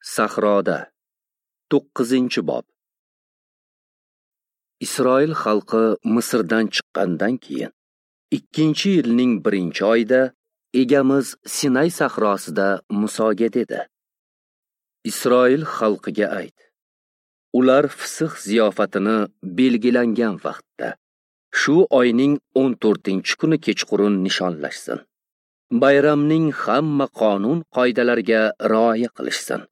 Sahroda 9-bob. Isroil xalqi Misrdan chiqqandan keyin 2-yilning 1-oyida egamiz Sinay sahrosida Musoga dedi: Isroil xalqiga ayt, ular fisq ziyofatini belgilangan vaqtda, shu oyning 14-kuni kechqurun nishonlashsin. Bayramning hamma qonun qoidalariga rioya qilishsin.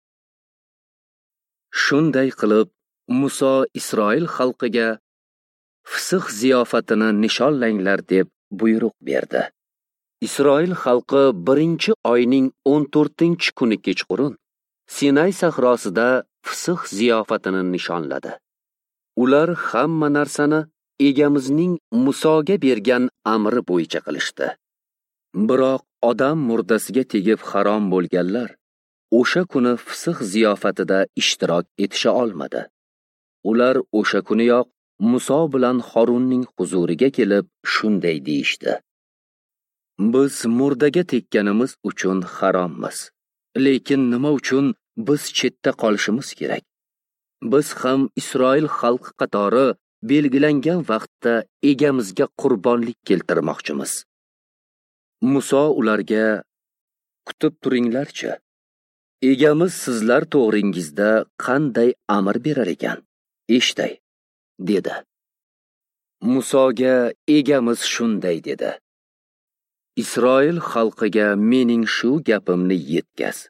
Shunday qilib, Muso Isroil xalqiga fisq ziyofatini nishonlanglar deb buyruq berdi. Isroil xalqi 1-oyning 14-kuni kechqurun Sinay sahrosida fisq ziyofatini nishonladi. Ular hamma narsani egamizning Musoga bergan amri bo'yicha qilishdi. Biroq odam murdasiga tegib harom bo'lganlar o'sha kuni fisq ziyofatida ishtirok etisha olmadi. Ular o'sha kuniyoq Muso bilan Harunning huzuriga kelib shunday deyishdi: Biz murdaga tekkanimiz uchun harommiz. Lekin nima uchun biz chetda qolishimiz kerak? Biz ham Isroil xalqi qatori belgilangan vaqtda egamizga qurbonlik keltirmoqchimiz. Muso ularga: Kutib turinglarchi. Egamiz sizlar to'g'ringizda qanday amr berar ekan, eshitay, dedi. Musoga egamiz shunday dedi: Isroil xalqiga mening shu gapimni yetkaz.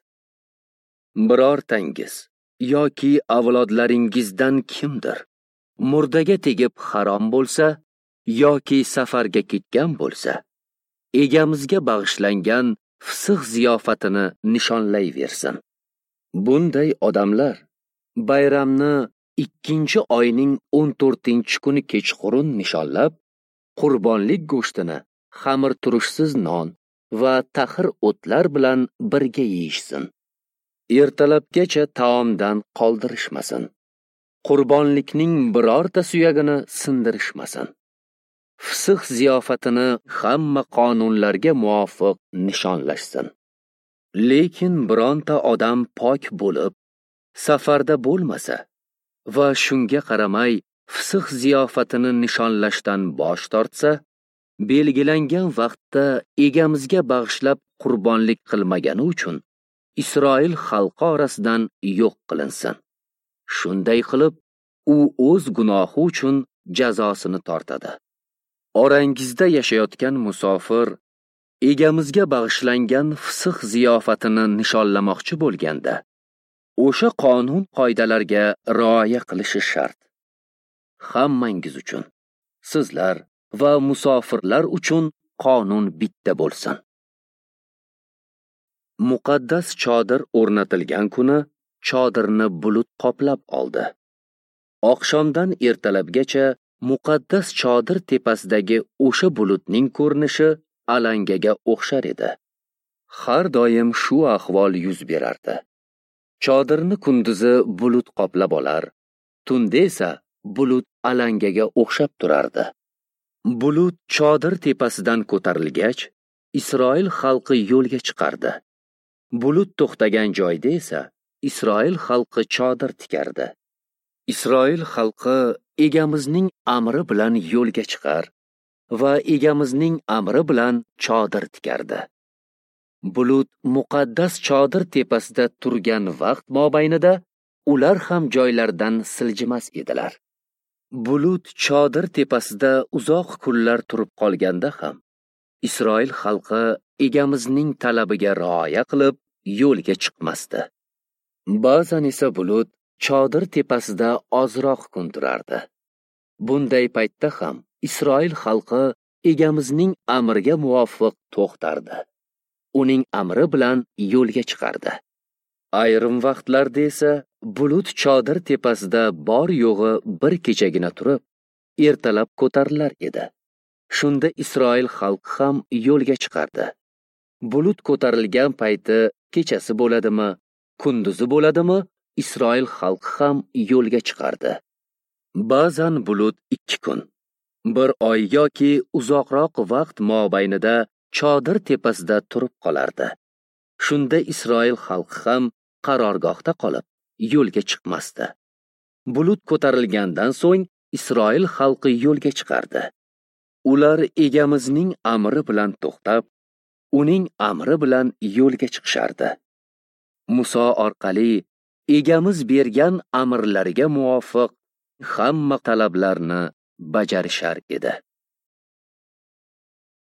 Birortangiz yoki avlodlaringizdan kimdir murdaga tegib harom bo'lsa yoki safarga ketgan bo'lsa, egamizga bag'ishlangan fisq ziyofatini nishonlayversin. Bunday odamlar bayramni 2-oyning 14-kuni kechqurun nishonlab, qurbonlik go'shtini xamir turishsiz non va tahir o'tlar bilan birga yeyishsin. Ertalabgacha taomdan qoldirishmasin. Qurbonlikning birorta suyagini sindirishmasin. Fisq ziyofatini hamma qonunlarga muvofiq nishonlashsin. Lekin bironta odam pok bo'lib, safarda bo'lmasa va shunga qaramay fisq ziyofatini nishonlashdan bosh tortsa, belgilangan vaqtda egamizga bag'ishlab qurbonlik qilmagani uchun Isroil xalqi orasidan yo'q qilinsin. Shunday qilib, u o'z gunohi uchun jazosini tortadi. Orangizda yashayotgan musofir egamizga bag'ishlangan fisq ziyofatini nishonlamoqchi bo'lganda, o'sha qonun qoidalarga rioya qilishi shart. Hammangiz uchun, sizlar va musofirlar uchun qonun bitta bo'lsin. Muqaddas chodir o'rnatilgan kuni chodirni bulut qoplab oldi. Oqshomdan ertalabgacha muqaddas chodir tepasidagi o'sha bulutning ko'rinishi alangaga o'xshar edi. Har doim shu ahvol yuz berardi. Chodirni kunduzi bulut qoplab olar, tunda esa bulut alangaga o'xshab turardi. Bulut chodir tepasidan ko'tarilgach, Isroil xalqi yo'lga chiqardi. Bulut to'xtagan joyda esa Isroil xalqi chodir tikardi. Isroil xalqi egamizning amri bilan yo'lga chiqar va egamizning amri bilan chodir tikardi. Bulut muqaddas chodir tepasida turgan vaqt mobaynida ular ham joylaridan siljimas edilar. Bulut chodir tepasida uzoq kunlar turib qolganda ham Isroil xalqi egamizning talabiga rioya qilib yo'lga chiqmasdi. Ba'zan esa bulut chodir tepasida ozroq kun turardi. Bunday paytda ham Isroil xalqi egamizning amriga muvofiq to'xtardi. Uning amri bilan yo'lga chiqardi. Ayrim vaqtlarda esa bulut chodir tepasida bor yo'g'i bir kechagina turib, ertalab ko'tarilar edi. Shunda Isroil xalqi ham yo'lga chiqardi. Bulut ko'tarilgan payti kechasi bo'ladimi, kunduzi bo'ladimi, Isroil xalqi ham yo'lga chiqardi. Ba'zan bulut 2 kun, 1 oy yoki uzoqroq vaqt mobaynida chodir tepasida turib qolardi. Shunda Isroil xalqi ham qarorgohda qolib, yo'lga chiqmasdi. Bulut ko'tarilgandan so'ng Isroil xalqi yo'lga chiqardi. Ular egamizning amri bilan to'xtab, uning amri bilan yo'lga chiqishardi. Muso orqali egamiz bergan amrlariga muvofiq hamma talablarni bajarishar edi.